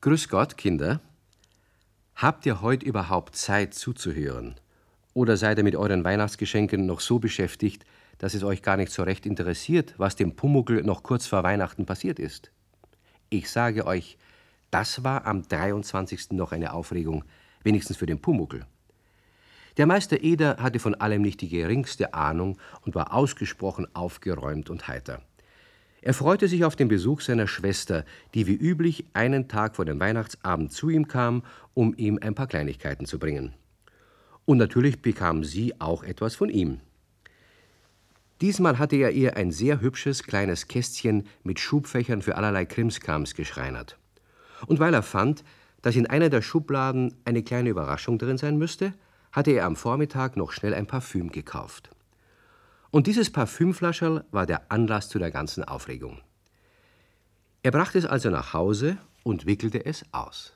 Grüß Gott, Kinder. Habt ihr heute überhaupt Zeit zuzuhören? Oder seid ihr mit euren Weihnachtsgeschenken noch so beschäftigt, dass es euch gar nicht so recht interessiert, was dem Pumuckl noch kurz vor Weihnachten passiert ist? Ich sage euch, das war am 23. noch eine Aufregung, wenigstens für den Pumuckl. Der Meister Eder hatte von allem nicht die geringste Ahnung und war ausgesprochen aufgeräumt und heiter. Er freute sich auf den Besuch seiner Schwester, die wie üblich einen Tag vor dem Weihnachtsabend zu ihm kam, um ihm ein paar Kleinigkeiten zu bringen. Und natürlich bekam sie auch etwas von ihm. Diesmal hatte er ihr ein sehr hübsches kleines Kästchen mit Schubfächern für allerlei Krimskrams geschreinert. Und weil er fand, dass in einer der Schubladen eine kleine Überraschung drin sein müsste, hatte er am Vormittag noch schnell ein Parfüm gekauft. Und dieses Parfümflascherl war der Anlass zu der ganzen Aufregung. Er brachte es also nach Hause und wickelte es aus.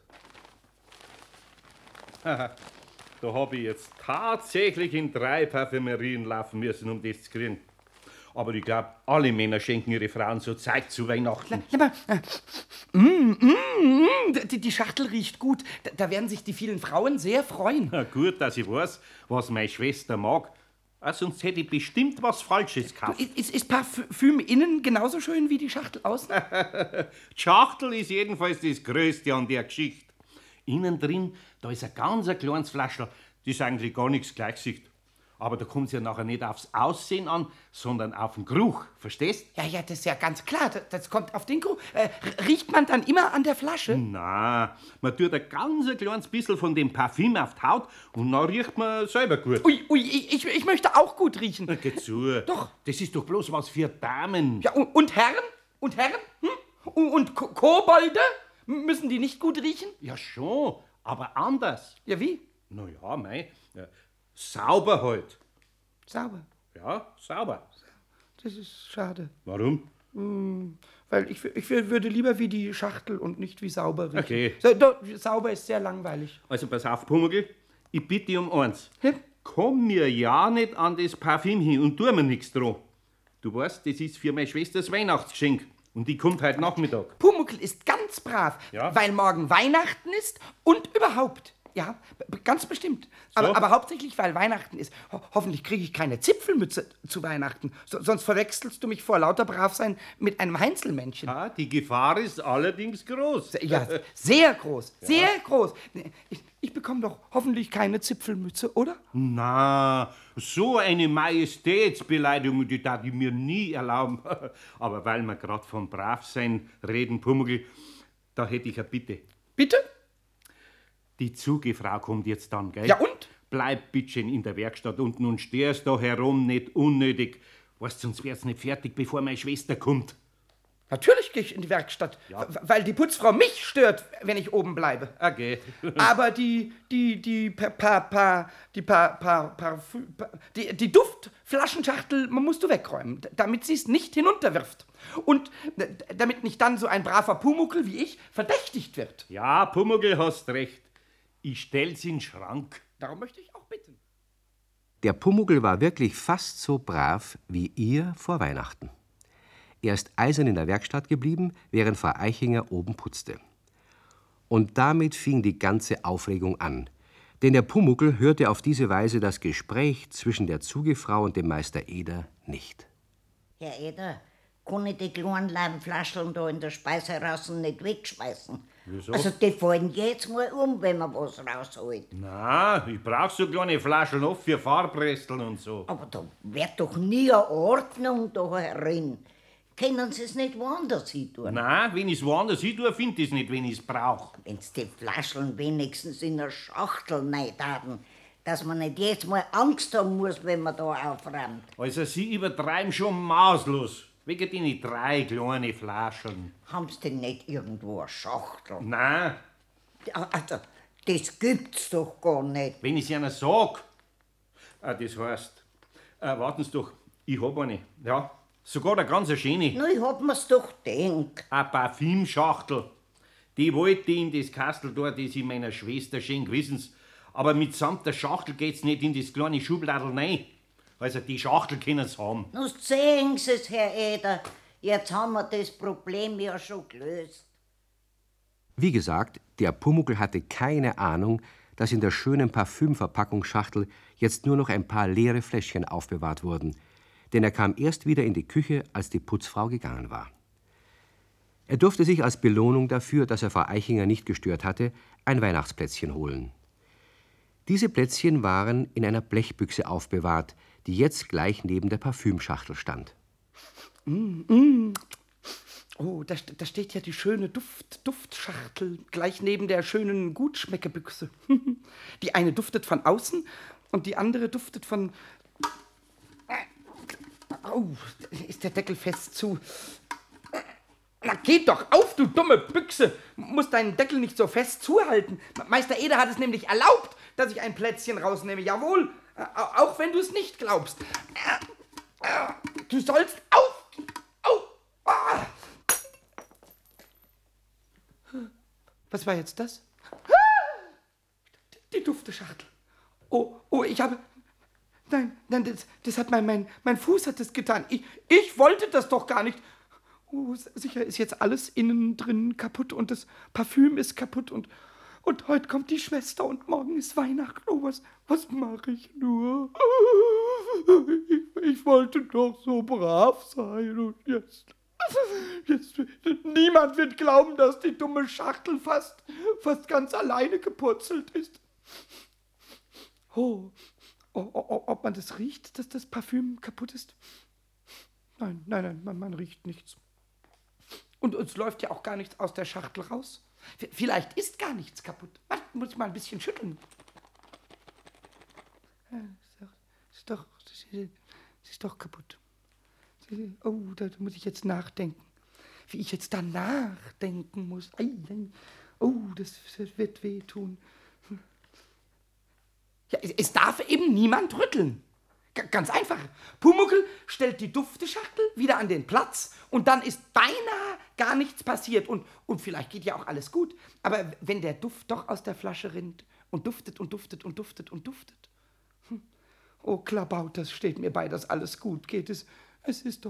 Da habe ich jetzt tatsächlich in 3 Parfümerien laufen müssen, um das zu kriegen. Aber ich glaube, alle Männer schenken ihre Frauen so Zeug zu Weihnachten. Die Schachtel riecht gut. Da werden sich die vielen Frauen sehr freuen. Na gut, dass ich weiß, was meine Schwester mag. Sonst hätte ich bestimmt was Falsches gekauft. Ist Parfüm innen genauso schön wie die Schachtel außen? Die Schachtel ist jedenfalls das Größte an der Geschichte. Innen drin, da ist ein ganz kleines Fläschchen, das eigentlich gar nichts gleich sieht. Aber da kommt es ja nachher nicht aufs Aussehen an, sondern auf den Geruch. Verstehst? Ja, das ist ja ganz klar. Das kommt auf den Geruch. Riecht man dann immer an der Flasche? Na, man tut ein ganz kleines bisschen von dem Parfüm auf die Haut und dann riecht man selber gut. Ui, ich möchte auch gut riechen. Na, geh zu. Doch. Das ist doch bloß was für Damen. Ja, und Herren? Und Herren? Und Kobolde? Müssen die nicht gut riechen? Ja, schon, aber anders. Ja, wie? Na ja, sauber halt. Sauber? Ja, sauber. Das ist schade. Warum? Weil ich würde lieber wie die Schachtel und nicht wie sauber riechen. Okay. Sauber ist sehr langweilig. Also pass auf, Pumuckl, ich bitte dich um eins. Ja? Komm mir ja nicht an das Parfüm hin und tu mir nichts dran. Du weißt, das ist für meine Schwester das Weihnachtsgeschenk. Und die kommt heute Nachmittag. Pumuckl ist ganz brav, Ja? weil morgen Weihnachten ist und überhaupt. Ja, ganz bestimmt. So? Aber hauptsächlich, weil Weihnachten ist. Hoffentlich kriege ich keine Zipfelmütze zu Weihnachten. Sonst verwechselst du mich vor lauter Bravsein mit einem Heinzelmännchen. Ja, die Gefahr ist allerdings groß. Ja, sehr groß, sehr groß. Ich bekomme doch hoffentlich keine Zipfelmütze, oder? Na, so eine Majestätsbeleidigung, die darf ich mir nie erlauben. Aber weil wir gerade vom Bravsein reden, Pumuckl, da hätte ich eine Bitte. Bitte? Die Zugefrau kommt jetzt dann, gell? Ja, und? Bleib bittchen in der Werkstatt unten und störst da herum nicht unnötig. Weißt, sonst wär's nicht fertig, bevor meine Schwester kommt. Natürlich gehe ich in die Werkstatt, weil die Putzfrau mich stört, wenn ich oben bleibe. Okay. Aber die Duftflaschenschachtel musst du wegräumen, damit sie es nicht hinunterwirft. Und damit nicht dann so ein braver Pumuckl wie ich verdächtigt wird. Ja, Pumuckl, hast recht. Ich stell's in den Schrank. Darum möchte ich auch bitten. Der Pumuckl war wirklich fast so brav wie ihr vor Weihnachten. Er ist eisern in der Werkstatt geblieben, während Frau Eichinger oben putzte. Und damit fing die ganze Aufregung an. Denn der Pumuckl hörte auf diese Weise das Gespräch zwischen der Zugefrau und dem Meister Eder nicht. Herr Eder, kann ich die kleinen Leimflascheln da in der Speise draußen nicht wegschmeißen? Wieso? Also die fallen jetzt mal um, wenn man was rausholt. Na, ich brauch so kleine Flaschen oft für Farbresteln und so. Aber da wird doch nie eine Ordnung da herin. Können Sie es nicht woanders hin tun? Na, wenn ich's woanders hin tue, find ich's nicht, wenn ich's brauch. Wenn Sie die Flascheln wenigstens in eine Schachtel nicht haben, dass man nicht jetzt mal Angst haben muss, wenn man da aufräumt. Also, Sie übertreiben schon maßlos. Wegen den 3 kleine Flaschen. Haben Sie denn nicht irgendwo eine Schachtel? Na, Also, das gibt's doch gar nicht. wenn ich's Ihnen sag. Das heißt, warten Sie doch, ich hab eine. Ja, sogar eine ganz schöne. Na, ich hab mir's doch gedacht. Eine Parfümschachtel. Die wollte ich in das Kastel da, das ich meiner Schwester schenk, wissen's. Aber mitsamt der Schachtel geht's nicht in das kleine Schubladel rein. Also die Schachtel können's haben. Na, sehen Sie es, Herr Eder. Jetzt haben wir das Problem ja schon gelöst. Wie gesagt, der Pumuckl hatte keine Ahnung, dass in der schönen Parfümverpackungsschachtel jetzt nur noch ein paar leere Fläschchen aufbewahrt wurden, denn er kam erst wieder in die Küche, als die Putzfrau gegangen war. Er durfte sich als Belohnung dafür, dass er Frau Eichinger nicht gestört hatte, ein Weihnachtsplätzchen holen. Diese Plätzchen waren in einer Blechbüchse aufbewahrt, die jetzt gleich neben der Parfümschachtel stand. Oh, da steht ja die schöne Duftschachtel gleich neben der schönen Gutschmeckebüchse. Die eine duftet von außen und die andere duftet von... Oh, ist der Deckel fest zu. Na, geht doch auf, du dumme Büchse! Musst deinen Deckel nicht so fest zuhalten. Meister Eder hat es nämlich erlaubt, dass ich ein Plätzchen rausnehme. Jawohl, auch wenn du es nicht glaubst. Du sollst auf! Was war jetzt das? Die Dufteschachtel. Oh, ich habe... Nein, das hat mein Fuß hat das getan. Ich wollte das doch gar nicht. Oh, sicher ist jetzt alles innen drin kaputt und das Parfüm ist kaputt und heute kommt die Schwester und morgen ist Weihnachten. Oh, was mache ich nur? Ich wollte doch so brav sein und jetzt niemand wird glauben, dass die dumme Schachtel fast ganz alleine gepurzelt ist. Ob man das riecht, dass das Parfüm kaputt ist? Nein, man riecht nichts. Und es läuft ja auch gar nichts aus der Schachtel raus. Vielleicht ist gar nichts kaputt. Warte, muss ich mal ein bisschen schütteln. Ist doch kaputt. Oh, da muss ich jetzt nachdenken. Wie ich jetzt da nachdenken muss. Oh, das wird wehtun. Ja, es darf eben niemand rütteln. Ganz einfach. Pumuckl stellt die Dufteschachtel wieder an den Platz und dann ist beinahe gar nichts passiert. Und vielleicht geht ja auch alles gut. Aber wenn der Duft doch aus der Flasche rinnt und duftet und duftet und duftet und duftet. Oh, Klabaut, das steht mir bei, dass alles gut geht. Es ist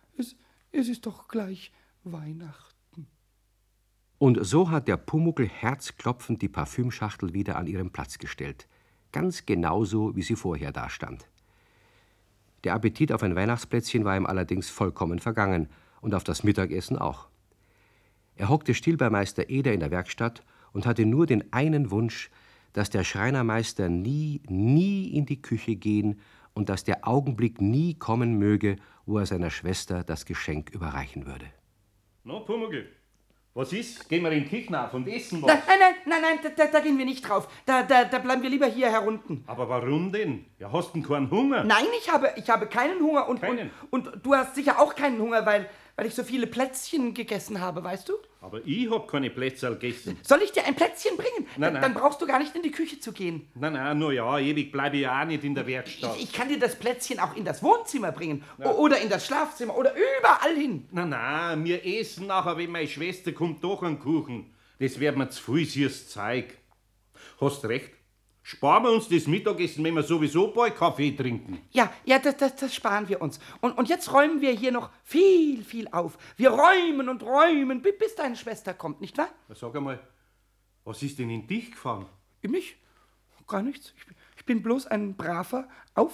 doch gleich Weihnachten. Und so hat der Pumuckl herzklopfend die Parfümschachtel wieder an ihren Platz gestellt. Ganz genauso, wie sie vorher dastand. Der Appetit auf ein Weihnachtsplätzchen war ihm allerdings vollkommen vergangen und auf das Mittagessen auch. Er hockte still bei Meister Eder in der Werkstatt und hatte nur den einen Wunsch, dass der Schreinermeister nie in die Küche gehen und dass der Augenblick nie kommen möge, wo er seiner Schwester das Geschenk überreichen würde. Na, Pumuckl, was ist? Gehen wir in die Küche auf und essen was? Nein, da gehen wir nicht drauf. Da bleiben wir lieber hier herunten. Aber warum denn? Ja, hast du keinen Hunger? Nein, ich habe keinen Hunger und du hast sicher auch keinen Hunger, weil ich so viele Plätzchen gegessen habe, weißt du? Aber ich hab keine Plätzchen gegessen. Soll ich dir ein Plätzchen bringen? Nein. Dann brauchst du gar nicht in die Küche zu gehen. Nein, nur ja, ewig bleibe ich ja auch nicht in der Werkstatt. Ich kann dir das Plätzchen auch in das Wohnzimmer bringen. Ja. Oder in das Schlafzimmer oder überall hin. Nein, wir essen nachher, wenn meine Schwester kommt, doch einen Kuchen. Das wird mir zu viel süßes Zeug. Hast recht. Sparen wir uns das Mittagessen, wenn wir sowieso bald Kaffee trinken. Ja, das sparen wir uns. Und jetzt räumen wir hier noch viel auf. Wir räumen und räumen, bis deine Schwester kommt, nicht wahr? Sag einmal, was ist denn in dich gefahren? In mich? Gar nichts. Ich bin bloß ein braver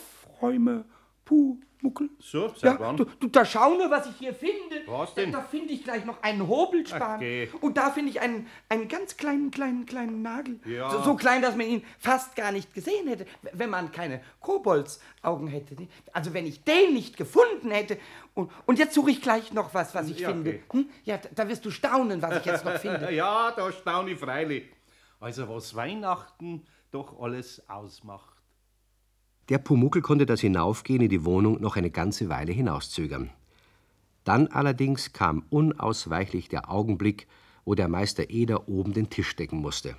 Aufräume-Pumuckl. So, sag wann? Da schau nur, was ich hier finde. Was denn? Da finde ich gleich noch einen Hobelspan. Okay. Und da finde ich einen ganz kleinen Nagel. Ja. So klein, dass man ihn fast gar nicht gesehen hätte, wenn man keine Koboldsaugen hätte. Also wenn ich den nicht gefunden hätte. Und jetzt suche ich gleich noch was ich finde. Okay. Ja, da wirst du staunen, was ich jetzt noch finde. Ja, da staune ich freilich. Also was Weihnachten doch alles ausmacht. Der Pumuckl konnte das Hinaufgehen in die Wohnung noch eine ganze Weile hinauszögern. Dann allerdings kam unausweichlich der Augenblick, wo der Meister Eder oben den Tisch decken musste.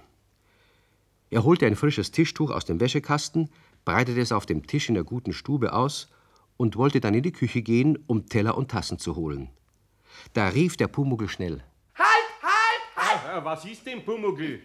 Er holte ein frisches Tischtuch aus dem Wäschekasten, breitete es auf dem Tisch in der guten Stube aus und wollte dann in die Küche gehen, um Teller und Tassen zu holen. Da rief der Pumuckl schnell: Halt! Was ist denn, Pumuckl?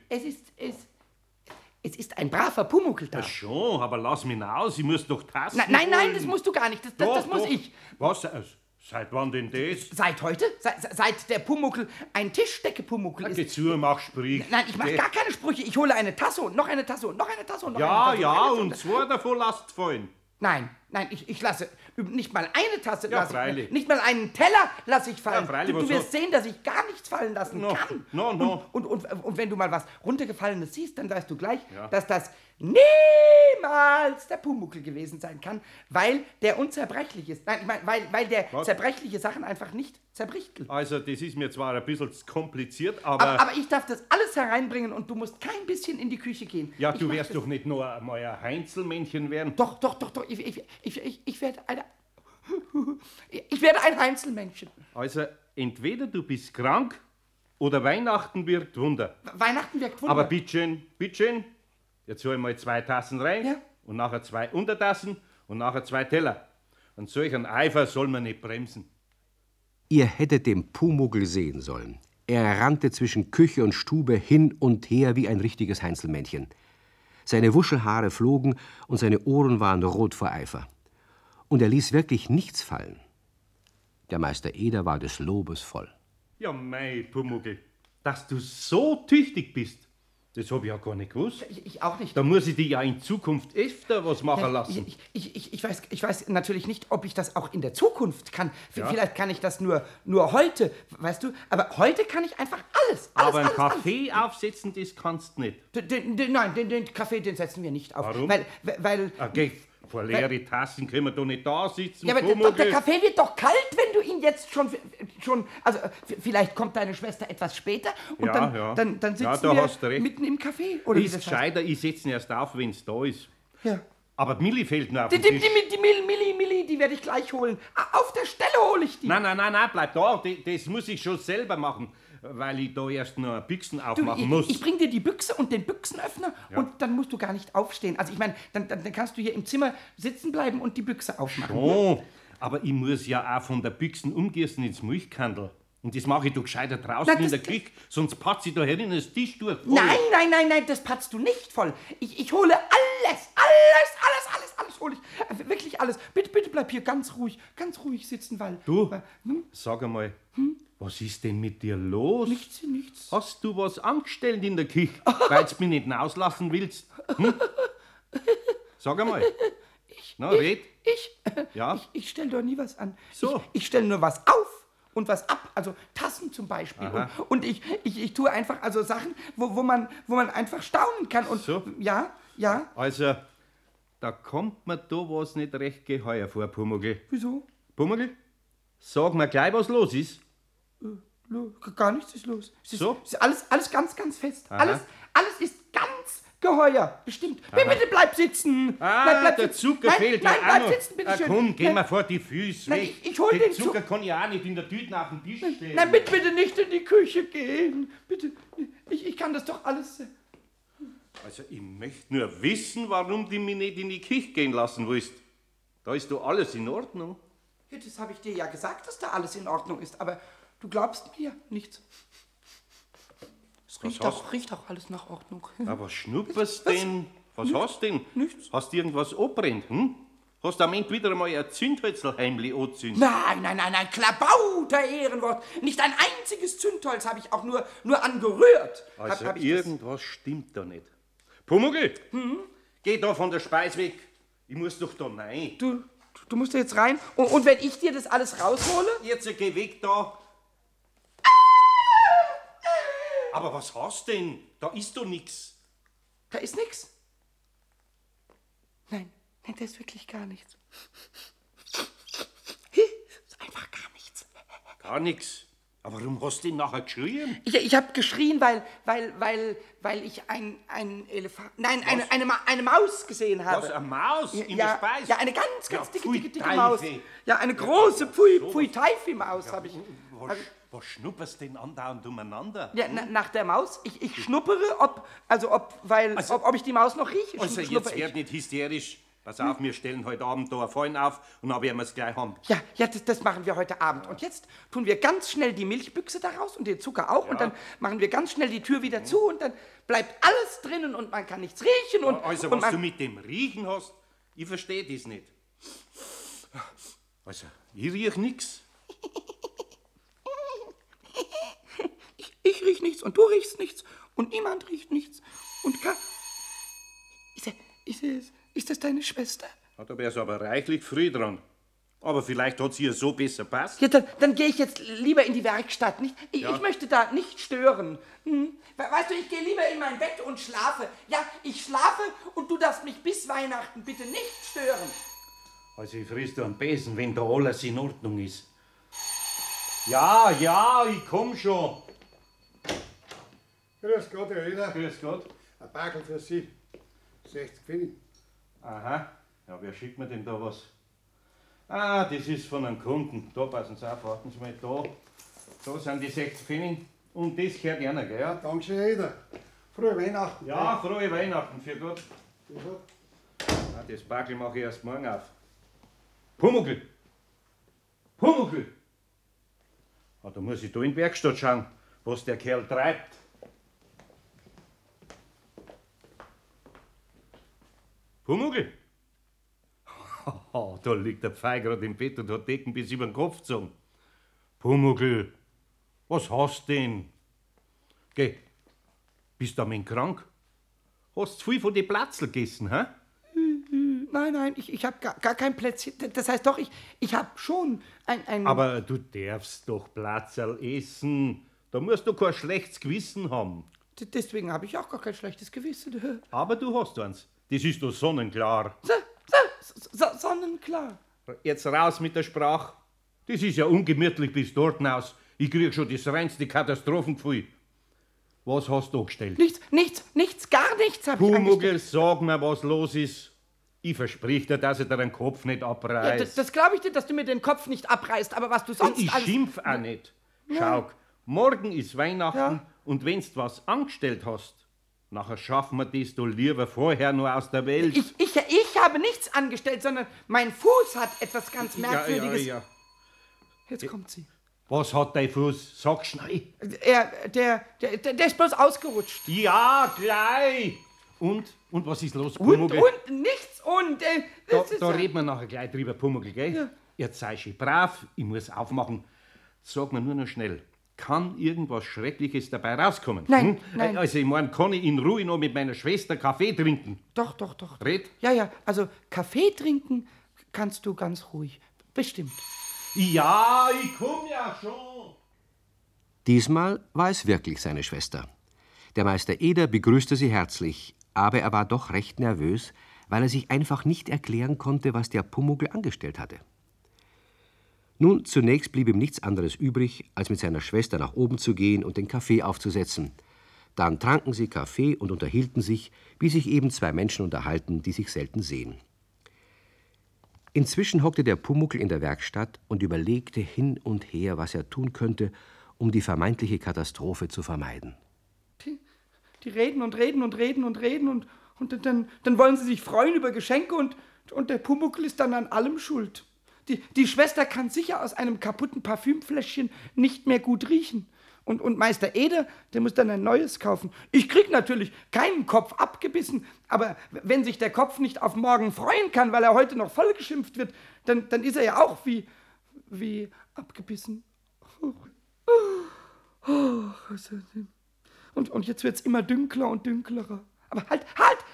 Es ist ein braver Pumuckl da. Ja schon, aber lass mich aus, ich muss doch Tassen Nein, holen. das musst du gar nicht, das muss ich. Was? Seit wann denn das? Seit heute? Seit der Pumuckl ein Tischdecke-Pumuckl ist. Geh zu, mach Sprich. Nein, ich mache gar keine Sprüche. Ich hole eine Tasse und noch eine Tasse und noch eine Tasse und noch eine Ja, Tasse. ja, und zwei davon lasst fallen. Nein, ich lasse nicht mal eine Tasse, Ja, freilich. nicht mal einen Teller lasse ich fallen. Ja, freilich, du was wirst sehen, dass ich gar nichts fallen lassen No, kann. no. Und wenn du mal was runtergefallenes siehst, dann weißt du gleich, Ja. dass das niemals der Pumuckl gewesen sein kann, weil der unzerbrechlich ist. Nein, ich meine, weil der Was? zerbrechliche Sachen einfach nicht zerbricht. Also, das ist mir zwar ein bisschen kompliziert, aber... Aber ich darf das alles hereinbringen und du musst kein bisschen in die Küche gehen. ja, Ich du mach wirst das. doch nicht nur einmal ein Heinzelmännchen werden. Doch. Ich werde ich werde ein Heinzelmännchen. Also, entweder du bist krank oder Weihnachten wirkt Wunder. Weihnachten wirkt Wunder. Aber bitteschön, jetzt hol ich mal 2 Tassen rein Ja. und nachher 2 Untertassen und nachher 2 Teller. Und solch ein Eifer soll man nicht bremsen. Ihr hättet den Pumuckl sehen sollen. Er rannte zwischen Küche und Stube hin und her wie ein richtiges Heinzelmännchen. Seine Wuschelhaare flogen und seine Ohren waren rot vor Eifer. Und er ließ wirklich nichts fallen. Der Meister Eder war des Lobes voll. Ja, mei, Pumuckl, dass du so tüchtig bist, das hab ich ja gar nicht gewusst. Ich auch nicht. Da muss ich dir ja in Zukunft öfter was machen lassen. Ich weiß natürlich nicht, ob ich das auch in der Zukunft kann. Ja. Vielleicht kann ich das nur heute, weißt du? Aber heute kann ich einfach alles. Aber einen alles. Kaffee aufsetzen, das kannst du nicht. Nein, den Kaffee, den setzen wir nicht auf. Warum? Weil Okay, vor leere Tassen können wir doch nicht da sitzen. ja, aber Pumuckl. der Kaffee wird doch kalt, wenn du ihn jetzt schon also vielleicht kommt deine Schwester etwas später und Ja. dann Ja, sitzen da wir hast du recht. mitten im Café. Oder wie Ist das heißt. gescheiter, ich setze ihn erst auf, wenn es da ist. Ja. Aber die Milli fehlt noch auf Die dem Tisch. Milli, die werde ich gleich holen. Auf der Stelle hole ich die. Nein, bleib da. Das muss ich schon selber machen, weil ich da erst noch Büchsen aufmachen muss. Ich bring dir die Büchse und den Büchsenöffner und dann musst du gar nicht aufstehen. Also ich meine, dann kannst du hier im Zimmer sitzen bleiben und die Büchse aufmachen. Oh, aber ich muss ja auch von der Büchsen umgießen ins Milchkandel. Und das mache ich doch gescheiter draußen Na, in das- der Küche, sonst patze ich da herin das Tisch durch. Nein, das patzt du nicht voll. Ich hole alles hole ich. Wirklich alles. Bitte bleib hier ganz ruhig sitzen, weil... Du, Hm? sag einmal, was ist denn mit dir los? Nichts. Hast du was angestellt in der Küche, weil du mich nicht rauslassen willst? Hm? Sag einmal. Na, red. Ja? Ich stelle doch nie was an. So. Ich stelle nur was auf und was ab. Also Tassen zum Beispiel. Aha. Und ich tue einfach also Sachen, wo man einfach staunen kann. Und So. ja. Also, da kommt mir da was nicht recht geheuer vor, Pumuckl. Wieso? Pumuckl, sag mir gleich, was los ist. Gar nichts ist los. Es ist, So? es ist alles ganz fest. Aha. Alles ist ganz geheuer. Bestimmt. Bitte bleib sitzen. Bleib der sitzen. Zucker fehlt nein, ja auch bleib noch. sitzen, bitte schön. Komm, geh Nein, mal vor die Füße Nein, weg. ich hol den Zucker kann ich auch nicht in der Tüte auf den Tisch stellen. Nein, bitte nicht in die Küche gehen. Bitte. Ich kann das doch alles. Also, ich möchte nur wissen, warum du mich nicht in die Küche gehen lassen willst. Da ist doch alles in Ordnung. Ja, das habe ich dir ja gesagt, dass da alles in Ordnung ist, aber du glaubst mir nichts. Es riecht auch alles nach Ordnung. Aber was schnupperst denn? Was hast denn? Nichts. Hast du irgendwas abbrennt, hm? Hast du am Ende wieder einmal ein Zündhölzl heimlich angezündet? Nein, Klabauter Ehrenwort. Nicht ein einziges Zündholz habe ich auch nur angerührt. Also, Hab ich irgendwas stimmt da nicht. Pumuckl, geh da von der Speis weg. Ich muss doch da rein. Du musst da jetzt rein. Und wenn ich dir das alles raushole? Jetzt geh weg da. Aber was hast denn? Da ist doch nix. Da ist nichts. Nein, da ist wirklich gar nichts. Ist einfach gar nichts. Gar nix. Aber warum hast du denn nachher geschrien? Ich habe geschrien, weil ich ein Elefant... Nein, eine Maus gesehen habe. Was, eine Maus in der Speis? Ja, eine ganz Ja, pfui, dicke Teufel. Maus. Ja, eine große Pfui-Teifi-Maus habe ich. Was schnupperst denn andauernd umeinander? Ja, nach der Maus. Ich schnuppere, ob ich die Maus noch rieche. Also Schnupper jetzt ich. werd nicht hysterisch. Pass auf, wir stellen heute Abend da ein Feuer auf und dann werden wir es gleich haben. Ja, das machen wir heute Abend. Und jetzt tun wir ganz schnell die Milchbüchse daraus und den Zucker auch. Und dann machen wir ganz schnell die Tür wieder zu und dann bleibt alles drinnen und man kann nichts riechen. Also, und was du mit dem Riechen hast, ich verstehe das nicht. Also, ich riech nix. Ich riech nichts und du riechst nichts und niemand riecht nichts. Und ist das deine Schwester? Da wär's aber reichlich früh dran. Aber vielleicht hat sie ihr so besser passt. Ja, dann gehe ich jetzt lieber in die Werkstatt. Nicht? Ich möchte da nicht stören. Weißt du, ich gehe lieber in mein Bett und schlafe. Ja, ich schlafe und du darfst mich bis Weihnachten bitte nicht stören. Also ich frisst du am Besen, wenn da alles in Ordnung ist. Ja, ich komm schon. Grüß Gott, Herr Eder. Grüß Gott. Ein Backel für Sie. 60 Pfennig. Aha. Ja, wer schickt mir denn da was? Ah, das ist von einem Kunden. Da passen Sie auf, warten Sie mal da. Da sind die 60 Pfennig. Und das gehört einer, gell? Ja? Dankeschön, Herr Eder. Frohe Weihnachten. Ja, frohe Weihnachten, für Gott. Für Gott. Ah, das Backel mache ich erst morgen auf. Pumuckl! Pumuckl! Ah, da muss ich da in die Werkstatt schauen, was der Kerl treibt. Pumuckl! Da liegt der Pfeil gerade im Bett und hat Decken bis über den Kopf gezogen. Pumuckl, was hast denn? Geh, bist du am krank? Hast zu viel von den Platzl gegessen, hä? Nein, ich habe gar kein Plätzchen. Das heißt doch, ich habe schon ein... Aber du darfst doch Platzl essen. Da musst du kein schlechtes Gewissen haben. Deswegen habe ich auch gar kein schlechtes Gewissen. Aber du hast eins. Das ist doch sonnenklar. Sonnenklar. Jetzt raus mit der Sprache. Das ist ja ungemütlich bis dort hinaus. Ich krieg schon das reinste Katastrophengefühl. Was hast du angestellt? Nichts, gar nichts habe ich Pumuckl, angestellt. sag mir, was los ist. Ich versprich dir, dass ich dir den Kopf nicht Ja, abreiß. das glaube ich dir, dass du mir den Kopf nicht abreißt, aber was du sonst ich alles... schimpf auch nicht. Schau, morgen ist Weihnachten Ja. und wenn's was angestellt hast, nachher schaffen wir das doch lieber vorher nur aus der Welt. Ich habe nichts angestellt, sondern mein Fuß hat etwas ganz Merkwürdiges. Ja. Jetzt kommt sie. Was hat dein Fuß? Sag schnell. Der ist bloß ausgerutscht. Ja, gleich. Und was ist los, Und Pumuckl? nichts und... Da reden wir nachher gleich drüber, Pumuckl, gell? Ja. Jetzt sei schön brav, ich muss aufmachen. Sag mir nur noch schnell, kann irgendwas Schreckliches dabei rauskommen? Nein, nein. Also ich meine, kann ich in Ruhe noch mit meiner Schwester Kaffee trinken? Doch. Red? Ja, also Kaffee trinken kannst du ganz ruhig. Bestimmt. Ja, ich komm ja schon. Diesmal war es wirklich seine Schwester. Der Meister Eder begrüßte sie herzlich, aber er war doch recht nervös, weil er sich einfach nicht erklären konnte, was der Pumuckl angestellt hatte. Nun, zunächst blieb ihm nichts anderes übrig, als mit seiner Schwester nach oben zu gehen und den Kaffee aufzusetzen. Dann tranken sie Kaffee und unterhielten sich, wie sich eben zwei Menschen unterhalten, die sich selten sehen. Inzwischen hockte der Pumuckl in der Werkstatt und überlegte hin und her, was er tun könnte, um die vermeintliche Katastrophe zu vermeiden. Die reden und dann wollen sie sich freuen über Geschenke und der Pumuckl ist dann an allem schuld. Die Schwester kann sicher aus einem kaputten Parfümfläschchen nicht mehr gut riechen. Und Meister Eder, der muss dann ein neues kaufen. Ich krieg natürlich keinen Kopf abgebissen, aber wenn sich der Kopf nicht auf morgen freuen kann, weil er heute noch vollgeschimpft wird, dann ist er ja auch wie abgebissen. Und jetzt wird's immer dünkler und dünklerer. Aber halt!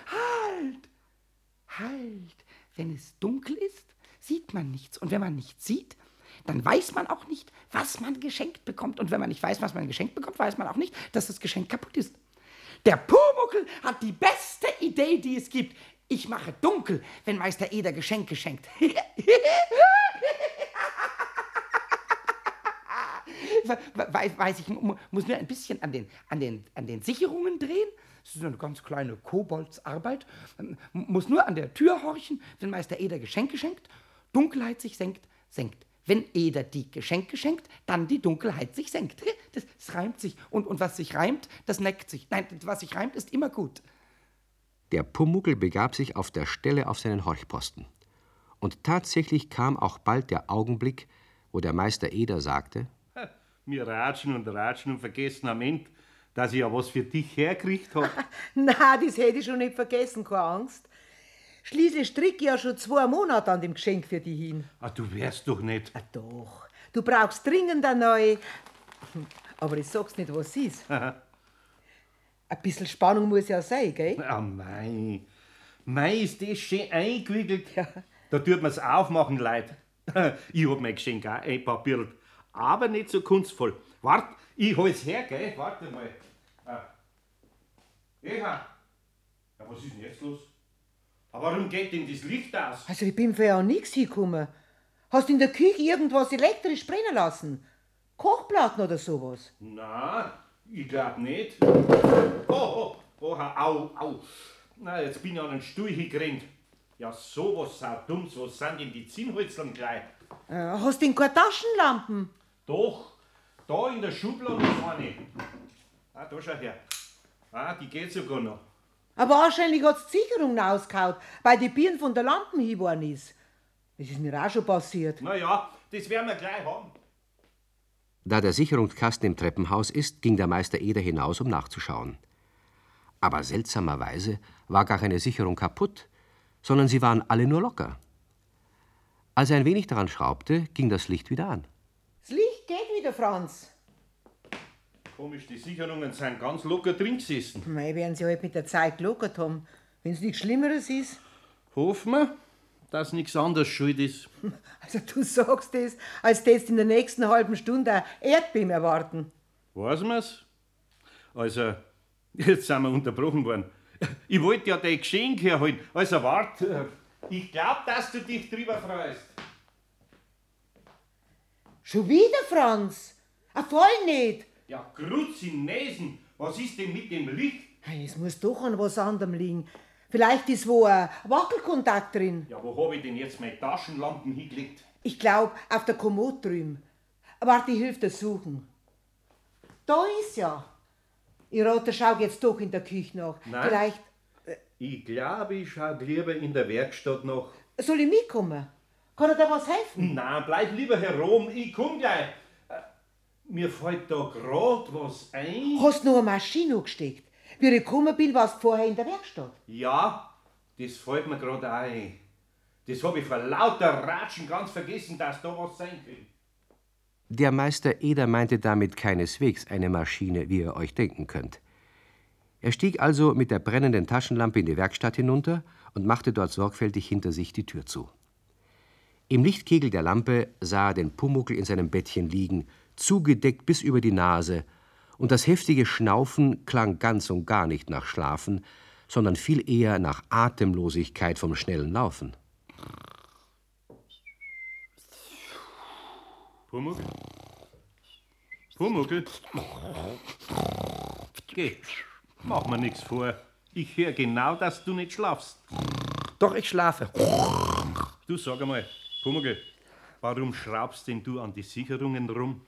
Wenn es dunkel ist, sieht man nichts. Und wenn man nichts sieht, dann weiß man auch nicht, was man geschenkt bekommt. Und wenn man nicht weiß, was man geschenkt bekommt, weiß man auch nicht, dass das Geschenk kaputt ist. Der Pumuckl hat die beste Idee, die es gibt. Ich mache dunkel, wenn Meister Eder Geschenke schenkt. Weiß ich, muss nur ein bisschen an den Sicherungen drehen. Das ist eine ganz kleine Koboldsarbeit. Muss nur an der Tür horchen, wenn Meister Eder Geschenke schenkt. Dunkelheit sich senkt. Wenn Eder die Geschenke schenkt, dann die Dunkelheit sich senkt. Das reimt sich. Und was sich reimt, das neckt sich. Nein, was sich reimt, ist immer gut. Der Pumuckl begab sich auf der Stelle auf seinen Horchposten. Und tatsächlich kam auch bald der Augenblick, wo der Meister Eder sagte: Wir ratschen und vergessen am Ende, dass ich ja was für dich hergekriegt hab. Na, das hätte ich schon nicht vergessen, keine Angst. Schließlich stricke ich ja schon 2 Monate an dem Geschenk für dich hin. Du wärst doch nicht. Doch, du brauchst dringend eine neue... Aber ich sag's nicht, was es ist. Ein bisschen Spannung muss ja sein, gell? Ah, mei. Mei, ist das schön eingewickelt. Ja. Da tut man's aufmachen, Leid. Ich hab mein Geschenk auch einpapiert. Aber nicht so kunstvoll. Wart, ich hol's her, gell? Warte mal. Eva. Ja, was ist denn jetzt los? Aber warum geht denn das Licht aus? Also ich bin für ja nichts hingekommen. Hast in der Küche irgendwas elektrisch brennen lassen? Kochplatten oder sowas? Na, ich glaub nicht. Oh, au. Na, jetzt bin ich an den Stuhl hingerannt. Ja, sowas saudumms, was sind denn die Zinnholzln gleich? Hast du denn keine Taschenlampen? Doch, da in der Schublade ist eine. Ah, da schau her. Ah, die geht sogar noch. Aber wahrscheinlich hat's die Sicherung ausgehauen, weil die Birne von der Lampen hingeworfen ist. Das ist mir auch schon passiert. Na ja, das werden wir gleich haben. Da der Sicherungskasten im Treppenhaus ist, ging der Meister Eder hinaus, um nachzuschauen. Aber seltsamerweise war gar keine Sicherung kaputt, sondern sie waren alle nur locker. Als er ein wenig daran schraubte, ging das Licht wieder an. Das Licht geht wieder, Franz. Komisch, die Sicherungen sind ganz locker drin gesessen. Mei, werden sie halt mit der Zeit gelockert haben. Wenn's nichts Schlimmeres ist. Hoffen wir, dass nichts anderes schuld ist. Also du sagst das, als tätst in der nächsten halben Stunde ein Erdbeben erwarten. Weiß man's? Also, jetzt sind wir unterbrochen worden. Ich wollte ja dein Geschenk herholen. Also warte, ich glaub, dass du dich drüber freust. Schon wieder, Franz? Voll nicht. Ja, Grutz in Nesen, was ist denn mit dem Licht? Hey, es muss doch an was anderem liegen. Vielleicht ist wo ein Wackelkontakt drin. Ja, wo hab ich denn jetzt meine Taschenlampen hingelegt? Ich glaub, auf der Kommode drüben. Warte, ich hilf dir suchen. Da ist ja. Ich rate, schau jetzt doch in der Küche nach. Nein. Vielleicht Ich glaube, ich schau lieber in der Werkstatt nach. soll ich mitkommen? Kann er da was helfen? Nein, bleib lieber herum, ich komm gleich. Mir fällt da grad was ein. Hast du noch eine Maschine angesteckt? Wie ich gekommen bin, warst du vorher in der Werkstatt. Ja, das fällt mir grad ein. Das hab ich vor lauter Ratschen ganz vergessen, dass da was sein könnte. Der Meister Eder meinte damit keineswegs eine Maschine, wie ihr euch denken könnt. Er stieg also mit der brennenden Taschenlampe in die Werkstatt hinunter und machte dort sorgfältig hinter sich die Tür zu. Im Lichtkegel der Lampe sah er den Pumuckl in seinem Bettchen liegen, zugedeckt bis über die Nase, und das heftige Schnaufen klang ganz und gar nicht nach Schlafen, sondern viel eher nach Atemlosigkeit vom schnellen Laufen. Pumuckl? Pumuckl? Geh, mach mir nix vor. Ich hör genau, dass du nicht schlafst. Doch, ich schlafe. Du sag einmal, Pumuckl, warum schraubst denn du an die Sicherungen rum?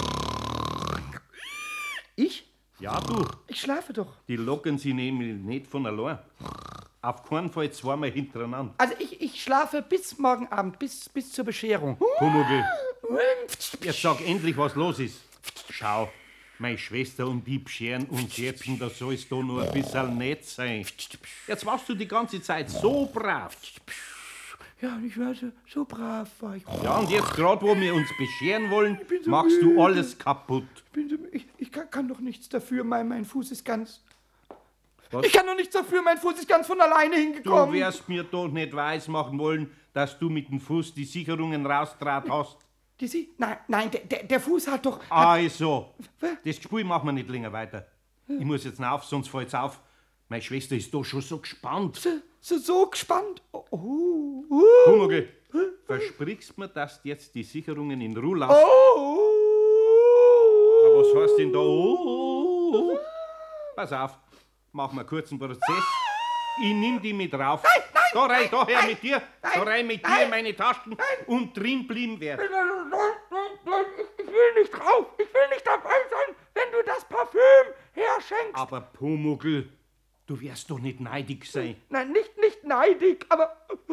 Ich? Ja, du, Ich schlafe doch. die lockern sie nämlich nicht von allein. Auf keinen Fall zweimal hintereinander. Also ich schlafe bis morgen Abend, bis zur Bescherung. Pumuckl, jetzt sag endlich, was los ist. Schau, meine Schwester und ich bescheren uns jetzt, da soll's da nur ein bisschen nett sein. Jetzt warst du die ganze Zeit so brav. Ja, ich war so brav, war ich. Ja, und jetzt gerade, wo wir uns bescheren wollen, bin so machst du müde. alles kaputt. Ich kann doch nichts dafür, mein Fuß ist ganz... Was? Ich kann doch nichts dafür, mein Fuß ist ganz von alleine Du hingekommen. wirst mir doch nicht weismachen wollen, dass du mit dem Fuß die Sicherungen raustrat hast. Nein, der Fuß hat doch... Also, das Spiel machen wir nicht länger weiter. Ich muss jetzt auf, sonst fällt's auf. Meine Schwester ist doch schon so gespannt. So gespannt. Pumuckl, versprichst mir, dass du jetzt die Sicherungen in Ruhe lässt? Oh. Aber was heißt denn da? Oh. Pass auf, machen wir einen kurzen Prozess. Ich nimm die mit rauf. Nein, da her mit dir. Da rein mit dir in meine Taschen und drin blieben werden. Ich will nicht drauf. Ich will nicht dabei sein, wenn du das Parfüm herschenkst. Aber Pumuckl, du wirst doch nicht neidig sein. Nein, nicht neidig, aber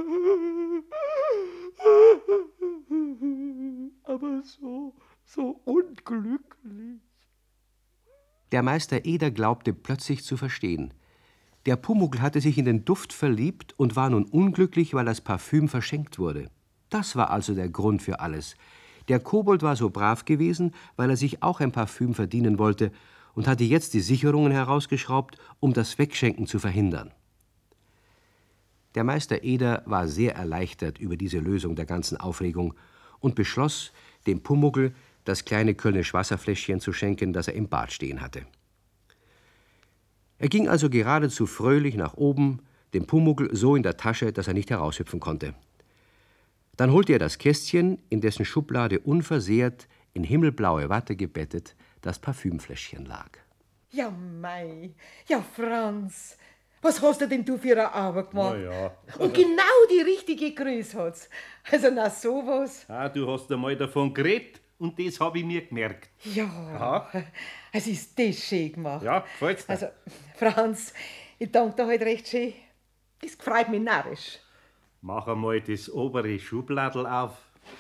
so unglücklich. Der Meister Eder glaubte plötzlich zu verstehen. Der Pumuckl hatte sich in den Duft verliebt und war nun unglücklich, weil das Parfüm verschenkt wurde. Das war also der Grund für alles. Der Kobold war so brav gewesen, weil er sich auch ein Parfüm verdienen wollte und hatte jetzt die Sicherungen herausgeschraubt, um das Wegschenken zu verhindern. Der Meister Eder war sehr erleichtert über diese Lösung der ganzen Aufregung und beschloss, dem Pumuckl das kleine Kölnisch Wasserfläschchen zu schenken, das er im Bad stehen hatte. Er ging also geradezu fröhlich nach oben, dem Pumuckl so in der Tasche, dass er nicht heraushüpfen konnte. Dann holte er das Kästchen, in dessen Schublade unversehrt, in himmelblaue Watte gebettet, das Parfümfläschchen lag. Ja, mei, ja, Franz, was hast du denn für eine Arbeit gemacht? Na ja. Und genau die richtige Größe hat's. Also, na sowas. Ah, du hast einmal davon geredet und das habe ich mir gemerkt. Ja, es ist das schön gemacht. Ja, gefällt's dir? Also, Franz, ich danke dir heute recht schön. Das freut mich narrisch. Mach einmal das obere Schubladel auf.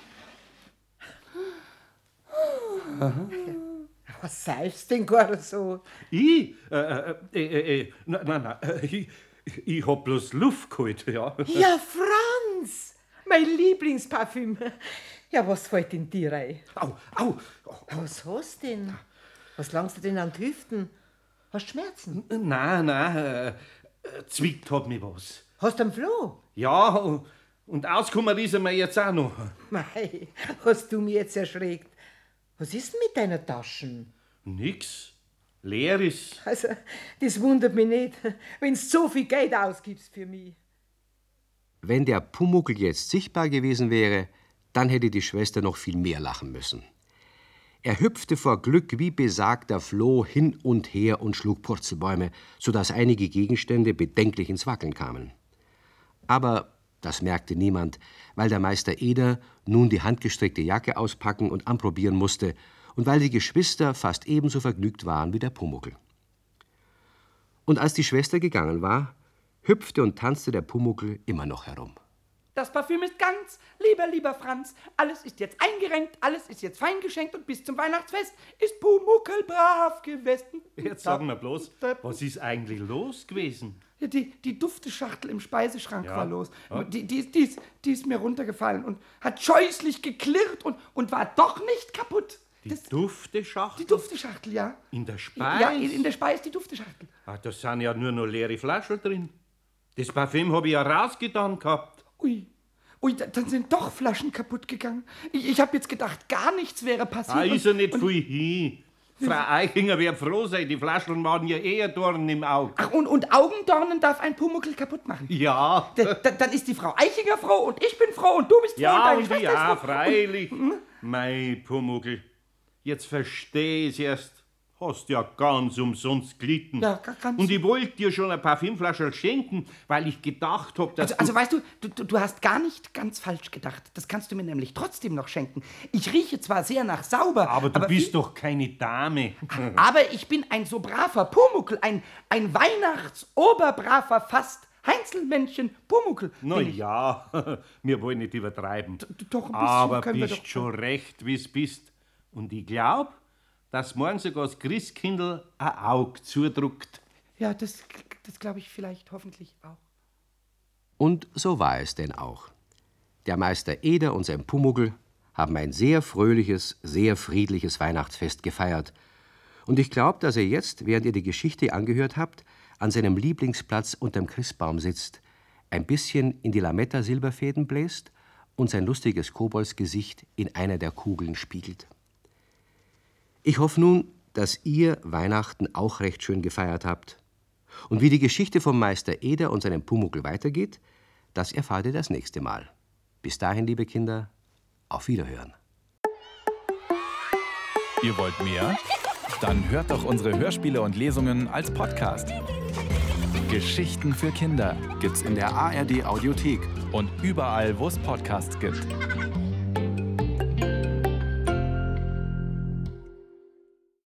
Was seifst denn gar so? Ich hab bloß Luft geholt, ja. Ja, Franz, mein Lieblingsparfüm. Ja, was fällt in dir ein? Au. Was hast du denn? Was langst du denn an die Hüften? Hast du Schmerzen? Nein, zwickt hat mich was. Hast du einen Floh? Ja, und auskommen ist er mir jetzt auch noch. Mei, hast du mich jetzt erschreckt. Was ist denn mit deiner Taschen? Nix. Leer ist. Also, das wundert mich nicht, wenn du so viel Geld ausgibst für mich. Wenn der Pumuckl jetzt sichtbar gewesen wäre, dann hätte die Schwester noch viel mehr lachen müssen. Er hüpfte vor Glück wie besagter Floh hin und her und schlug Purzelbäume, sodass einige Gegenstände bedenklich ins Wackeln kamen. Aber das merkte niemand, weil der Meister Eder nun die handgestrickte Jacke auspacken und anprobieren musste und weil die Geschwister fast ebenso vergnügt waren wie der Pumuckl. Und als die Schwester gegangen war, hüpfte und tanzte der Pumuckl immer noch herum. Das Parfüm ist ganz, lieber Franz. Alles ist jetzt eingerenkt, alles ist jetzt fein geschenkt und bis zum Weihnachtsfest ist Pumuckl brav gewesen. Jetzt sagen wir bloß, was ist eigentlich los gewesen? Ja, die Dufteschachtel im Speiseschrank Ja. war los. Ja. Die ist mir runtergefallen und hat scheußlich geklirrt und war doch nicht kaputt. Die Dufteschachtel? Die Dufteschachtel, ja. In der Speise? Ja, in der Speise die Dufteschachtel. Ah, da sind ja nur noch leere Flaschen drin. Das Parfüm habe ich ja rausgetan gehabt. Ui, dann sind doch Flaschen kaputt gegangen. Ich habe jetzt gedacht, gar nichts wäre passiert. Ah, ist ja nicht viel hin. Frau Eichinger wäre froh sein, die Flaschen waren ja eher Dornen im Auge. Ach, und Augendornen darf ein Pumuckl kaputt machen. Ja. Dann ist die Frau Eichinger froh und ich bin froh und du bist froh und Ja, deine und Schwester ja, ist froh. freilich. Mei Pumuckl, jetzt versteh ich's erst. Hast ja ganz umsonst gelitten. Ja, ganz. Und ich wollte dir schon eine Parfümflasche schenken, weil ich gedacht hab, dass Also weißt du hast gar nicht ganz falsch gedacht. Das kannst du mir nämlich trotzdem noch schenken. Ich rieche zwar sehr nach sauber, Aber du bist doch keine Dame. aber ich bin ein so braver Pumuckl, ein Weihnachtsoberbraver fast Heinzelmännchen Pumuckl. Na bin ich. ja, wir wollen nicht übertreiben. Doch, ein bisschen Aber können wir bist doch. schon recht, wie's bist. Und ich glaub, dass morgen sogar das Christkindl ein Auge zudruckt. Ja, das glaube ich vielleicht hoffentlich auch. Und so war es denn auch. Der Meister Eder und sein Pumuckl haben ein sehr fröhliches, sehr friedliches Weihnachtsfest gefeiert. Und ich glaube, dass er jetzt, während ihr die Geschichte angehört habt, an seinem Lieblingsplatz unterm Christbaum sitzt, ein bisschen in die Lametta-Silberfäden bläst und sein lustiges Koboldsgesicht in einer der Kugeln spiegelt. Ich hoffe nun, dass ihr Weihnachten auch recht schön gefeiert habt. Und wie die Geschichte vom Meister Eder und seinem Pumuckl weitergeht, das erfahrt ihr das nächste Mal. Bis dahin, liebe Kinder, auf Wiederhören. Ihr wollt mehr? Dann hört doch unsere Hörspiele und Lesungen als Podcast. Geschichten für Kinder gibt's in der ARD Audiothek und überall, wo es Podcasts gibt.